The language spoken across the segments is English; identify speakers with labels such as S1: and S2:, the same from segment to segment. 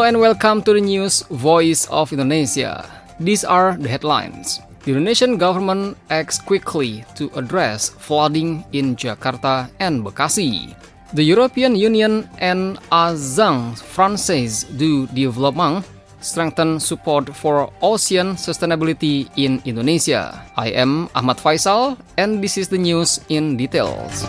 S1: Hello and welcome to the news Voice of Indonesia. These are the headlines. The Indonesian government acts quickly to address flooding in Jakarta and Bekasi. The European Union and Agence Française du Développement strengthen support for ocean sustainability in Indonesia. I am Ahmad Faisal and this is the news in details.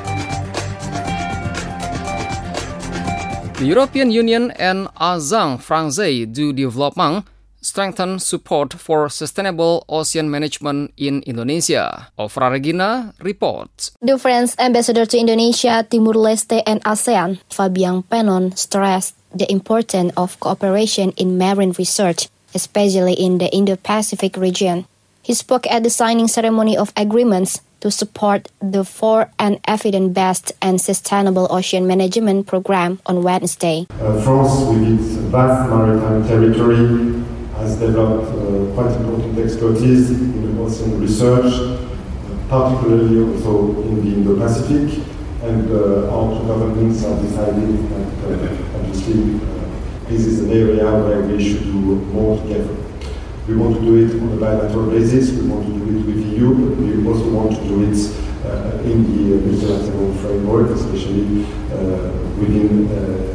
S1: The European Union and Agence Française du Développement strengthen support for sustainable ocean management in Indonesia. Ofra Regina reports.
S2: The French ambassador to Indonesia, Timur-Leste and ASEAN, Fabien Penon, stressed the importance of cooperation in marine research, especially in the Indo-Pacific region. He spoke at the signing ceremony of agreements to support the for an evidence-based and sustainable ocean management program on Wednesday.
S3: France, with its vast maritime territory, has developed quite important expertise in ocean research, particularly also in the Indo-Pacific, and our two governments have decided that obviously this is an area where we should do more together. We want to do it on a bilateral basis, we want to do it with the EU, but we also want to do it in the multilateral framework, especially within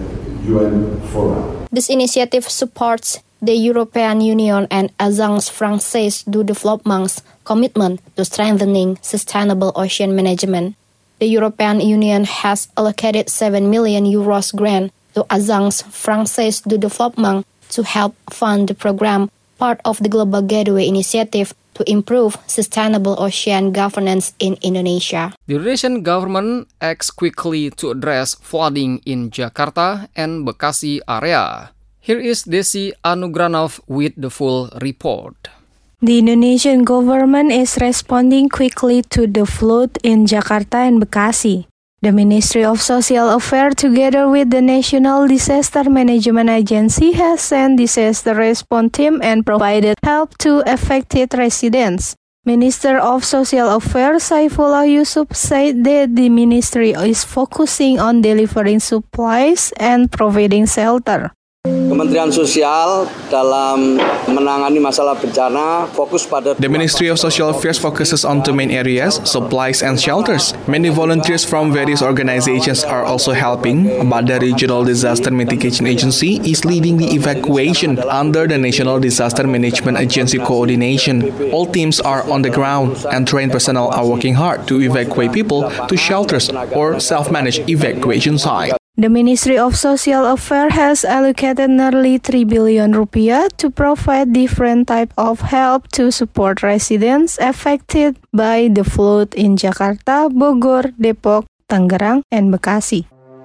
S3: UN fora.
S2: This initiative supports the European Union and Agence Française du Développement's commitment to strengthening sustainable ocean management. The European Union has allocated 7 million euros grant to Agence Française du Développement to help fund the program, part of the Global Gateway Initiative to improve sustainable ocean governance in Indonesia.
S1: The Indonesian government acts quickly to address flooding in Jakarta and Bekasi area. Here is Desi Anugranov with the full report.
S4: The Indonesian government is responding quickly to the flood in Jakarta and Bekasi. The Ministry of Social Affairs, together with the National Disaster Management Agency, has sent disaster response team and provided help to affected residents. Minister of Social Affairs Saifullah Yusuf said that the ministry is focusing on delivering supplies and providing shelter.
S5: Kementerian Sosial dalam menangani masalah bencana fokus pada.
S6: The Ministry of Social Affairs focuses on two main areas, supplies and shelters. Many volunteers from various organizations are also helping, but the Regional Disaster Mitigation Agency is leading the evacuation under the National Disaster Management Agency coordination. All teams are on the ground and trained personnel are working hard to evacuate people to shelters or self-managed evacuation sites.
S4: The Ministry of Social Affairs has allocated nearly 3 billion rupiah to provide different types of help to support residents affected by the flood in Jakarta, Bogor, Depok, Tangerang, and Bekasi.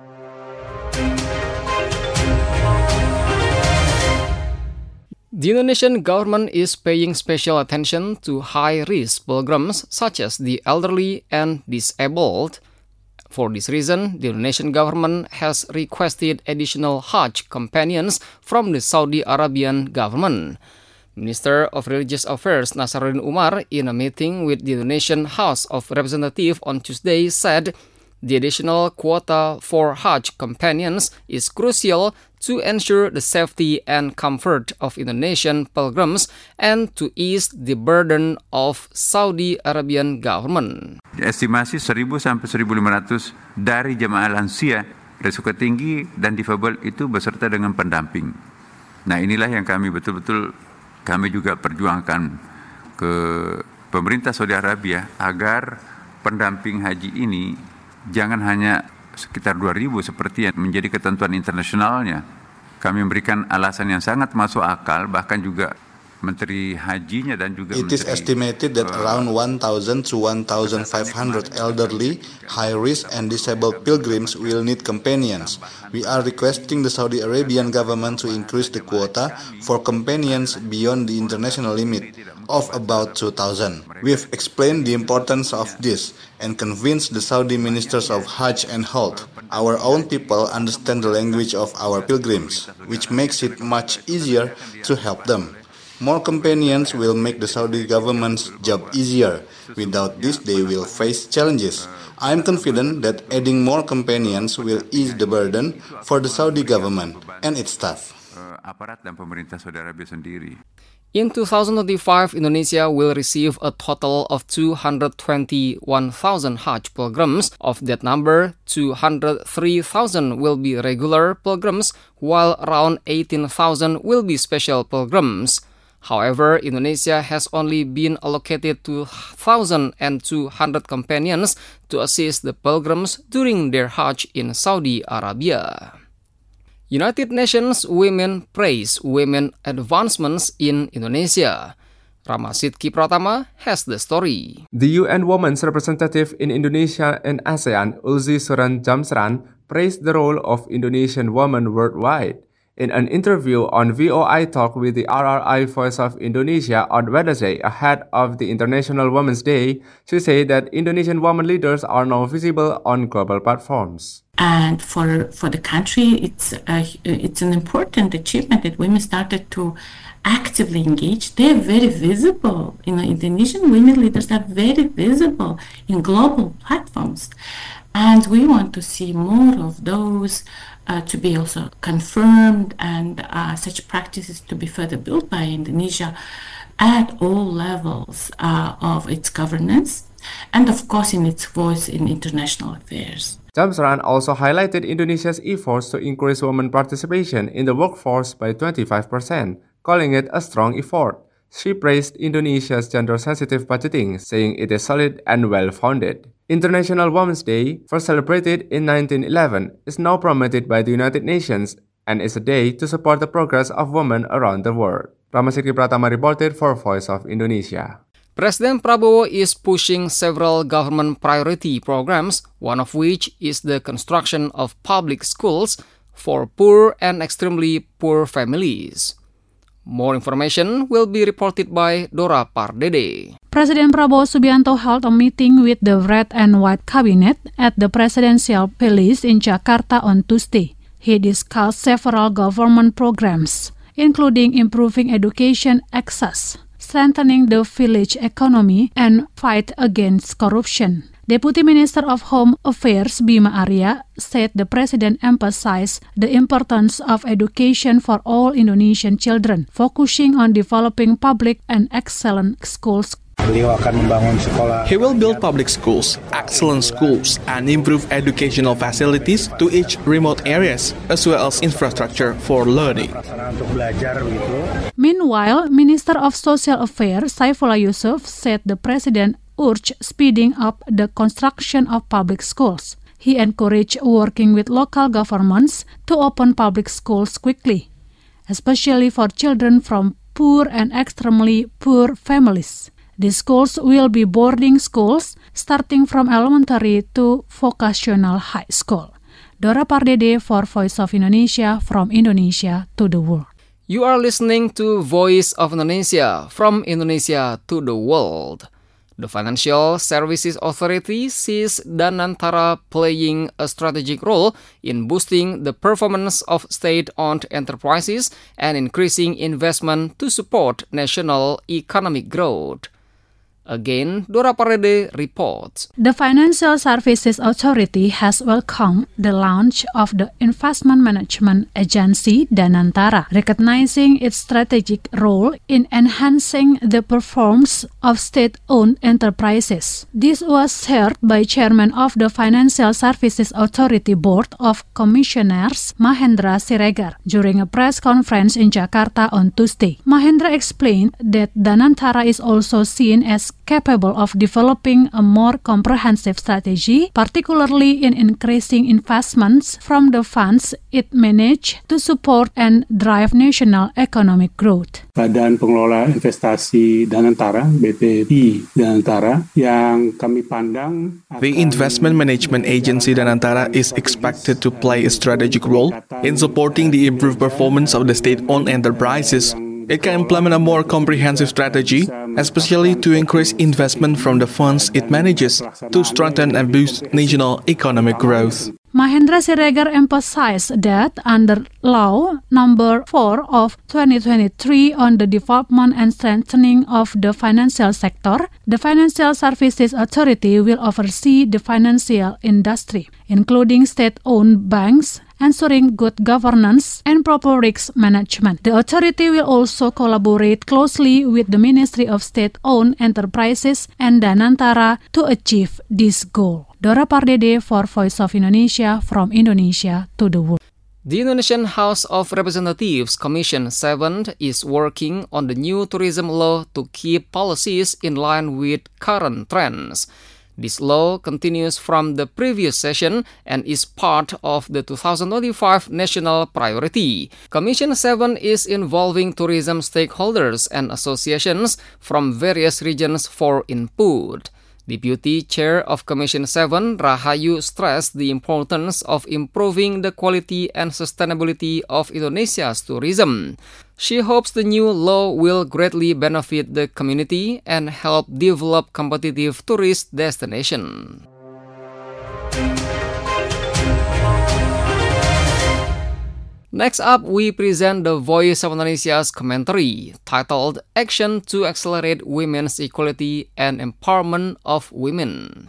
S1: The Indonesian government is paying special attention to high-risk pilgrims such as the elderly and disabled. For this reason, the Indonesian government has requested additional Hajj companions from the Saudi Arabian government. Minister of Religious Affairs Nasaruddin Umar, in a meeting with the Indonesian House of Representatives on Tuesday, said the additional quota for Hajj companions is crucial to ensure the safety and comfort of Indonesian pilgrims and to ease the burden of Saudi Arabian government.
S7: Estimasi 1.000 sampai 1.500 dari jemaah lansia, risiko tinggi dan difabel itu beserta dengan pendamping. Nah, inilah yang kami juga perjuangkan ke pemerintah Saudi Arabia agar pendamping haji ini jangan hanya sekitar 2.000 seperti yang menjadi ketentuan internasionalnya. Kami memberikan alasan yang sangat masuk akal, bahkan juga Menteri Hajinya dan juga
S8: It is estimated that around 1,000 to 1,500 elderly, high-risk and disabled pilgrims will need companions. We are requesting the Saudi Arabian government to increase the quota for companions beyond the international limit of about 2,000. We have explained the importance of this and convinced the Saudi ministers of Hajj and Health. Our own people understand the language of our pilgrims, which makes it much easier to help them. More companions will make the Saudi government's job easier. Without this, they will face challenges. I am confident that adding more companions will ease the burden for the Saudi government and its staff.
S7: aparat dan pemerintah Saudi Arabia sendiri.
S1: In 2025, Indonesia will receive a total of 221,000 Hajj pilgrims. Of that number, 203,000 will be regular pilgrims, while around 18,000 will be special pilgrims. However, Indonesia has only been allocated 2,200 companions to assist the pilgrims during their Hajj in Saudi Arabia. United Nations Women praise women advancements in Indonesia. Ramasidki Pratama has the story.
S9: The UN Women's Representative in Indonesia and ASEAN, Ulzi Suran Jamsran, praised the role of Indonesian women worldwide. In an interview on VOI Talk with the RRI Voice of Indonesia on Wednesday ahead of the International Women's Day, she said that Indonesian women leaders are now visible on global platforms.
S10: And for the country, it's an important achievement that women started to actively engage. They're very visible. Indonesian women leaders are very visible in global platforms. And we want to see more of those to be also confirmed and such practices to be further built by Indonesia at all levels of its governance and, of course, in its voice in international affairs.
S9: Jamsran also highlighted Indonesia's efforts to increase women participation in the workforce by 25%, calling it a strong effort. She praised Indonesia's gender-sensitive budgeting, saying it is solid and well-founded. International Women's Day, first celebrated in 1911, is now promoted by the United Nations and is a day to support the progress of women around the world. Ramasidki Pratama reported for Voice of Indonesia.
S1: President Prabowo is pushing several government priority programs, one of which is the construction of public schools for poor and extremely poor families. More information will be reported by Dora Pardede.
S11: President Prabowo Subianto held a meeting with the Red and White Cabinet at the Presidential Palace in Jakarta on Tuesday. He discussed several government programs, including improving education access, strengthening the village economy, and fight against corruption. Deputy Minister of Home Affairs Bima Arya said the president emphasized the importance of education for all Indonesian children, focusing on developing public and excellent schools.
S6: He will build public schools, excellent schools, and improve educational facilities to each remote areas, as well as infrastructure for learning.
S11: Meanwhile, Minister of Social Affairs Saifullah Yusuf said the president urged speeding up the construction of public schools. He encouraged working with local governments to open public schools quickly, especially for children from poor and extremely poor families. These schools will be boarding schools starting from elementary to vocational high school. Dora Pardede for Voice of Indonesia, from Indonesia to the world.
S1: You are listening to Voice of Indonesia, from Indonesia to the world. The Financial Services Authority sees Danantara playing a strategic role in boosting the performance of state-owned enterprises and increasing investment to support national economic growth. Again, Dora Pardede reports.
S11: The Financial Services Authority has welcomed the launch of the investment management agency Danantara, recognizing its strategic role in enhancing the performance of state-owned enterprises. This was shared by Chairman of the Financial Services Authority Board of Commissioners, Mahendra Siregar, during a press conference in Jakarta on Tuesday. Mahendra explained that Danantara is also seen as capable of developing a more comprehensive strategy, particularly in increasing investments from the funds it manages to support and drive national economic growth.
S12: Badan Pengelola Investasi Danantara, BPI Danantara, yang kami pandang
S6: The Investment Management Agency Danantara is expected to play a strategic role in supporting the improved performance of the state-owned enterprises. It can implement a more comprehensive strategy, especially to increase investment from the funds it manages to strengthen and boost national economic growth.
S11: Mahendra Siregar emphasized that under Law No. 4 of 2023 on the development and strengthening of the financial sector, the Financial Services Authority will oversee the financial industry, including state-owned banks ensuring good governance and proper risk management. The authority will also collaborate closely with the Ministry of State-Owned Enterprises and Danantara to achieve this goal. Dora Pardede for Voice of Indonesia, from Indonesia to the world.
S1: The Indonesian House of Representatives Commission 7 is working on the new tourism law to keep policies in line with current trends. This law continues from the previous session and is part of the 2025 national priority. Commission 7 is involving tourism stakeholders and associations from various regions for input. Deputy Chair of Commission 7, Rahayu, stressed the importance of improving the quality and sustainability of Indonesia's tourism. She hopes the new law will greatly benefit the community and help develop competitive tourist destinations. Next up, we present the Voice of Indonesia's commentary titled Action to Accelerate Women's Equality and Empowerment of Women.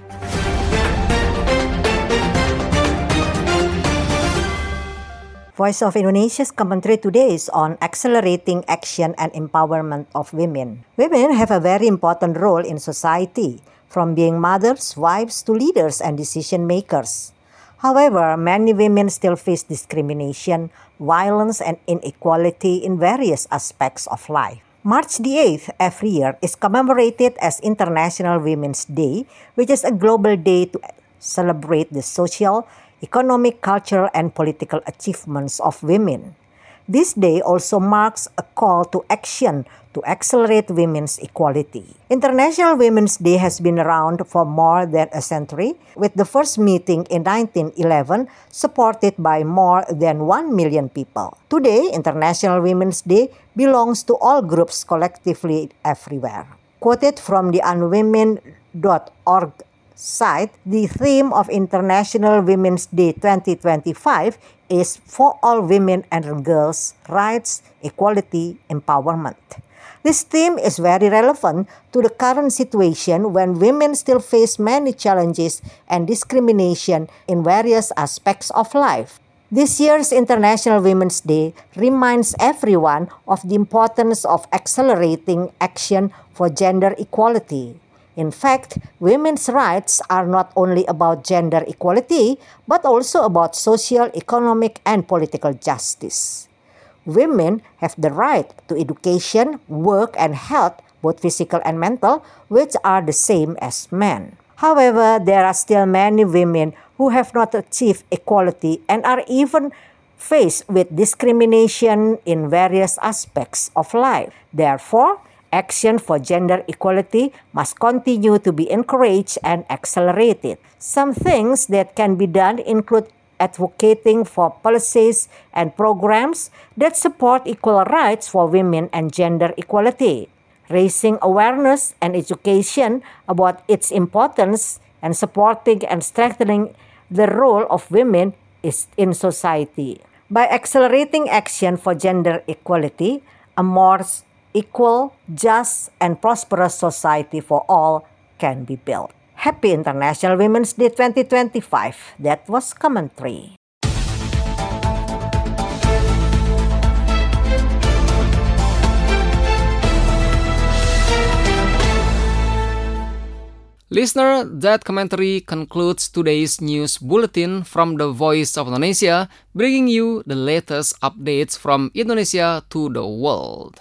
S13: Voice of Indonesia's commentary today is on accelerating action and empowerment of women. Women have a very important role in society, from being mothers, wives, to leaders and decision makers. However, many women still face discrimination, violence, and inequality in various aspects of life. March the 8th every year is commemorated as International Women's Day, which is a global day to celebrate the social, economic, cultural, and political achievements of women. This day also marks a call to action to accelerate women's equality. International Women's Day has been around for more than a century, with the first meeting in 1911 supported by more than 1 million people. Today, International Women's Day belongs to all groups collectively everywhere. Quoted from the unwomen.org site, the theme of International Women's Day 2025 is for all women and girls, rights, equality, empowerment. This theme is very relevant to the current situation when women still face many challenges and discrimination in various aspects of life. This year's International Women's Day reminds everyone of the importance of accelerating action for gender equality. In fact, women's rights are not only about gender equality, but also about social, economic, and political justice. Women have the right to education, work, and health, both physical and mental, which are the same as men. However, there are still many women who have not achieved equality and are even faced with discrimination in various aspects of life. Therefore, action for gender equality must continue to be encouraged and accelerated. Some things that can be done include advocating for policies and programs that support equal rights for women and gender equality, raising awareness and education about its importance, and supporting and strengthening the role of women in society. By accelerating action for gender equality, a more equal, just, and prosperous society for all can be built. Happy International Women's Day 2025. That was commentary.
S1: Listener, that commentary concludes today's news bulletin from the Voice of Indonesia, bringing you the latest updates from Indonesia to the world.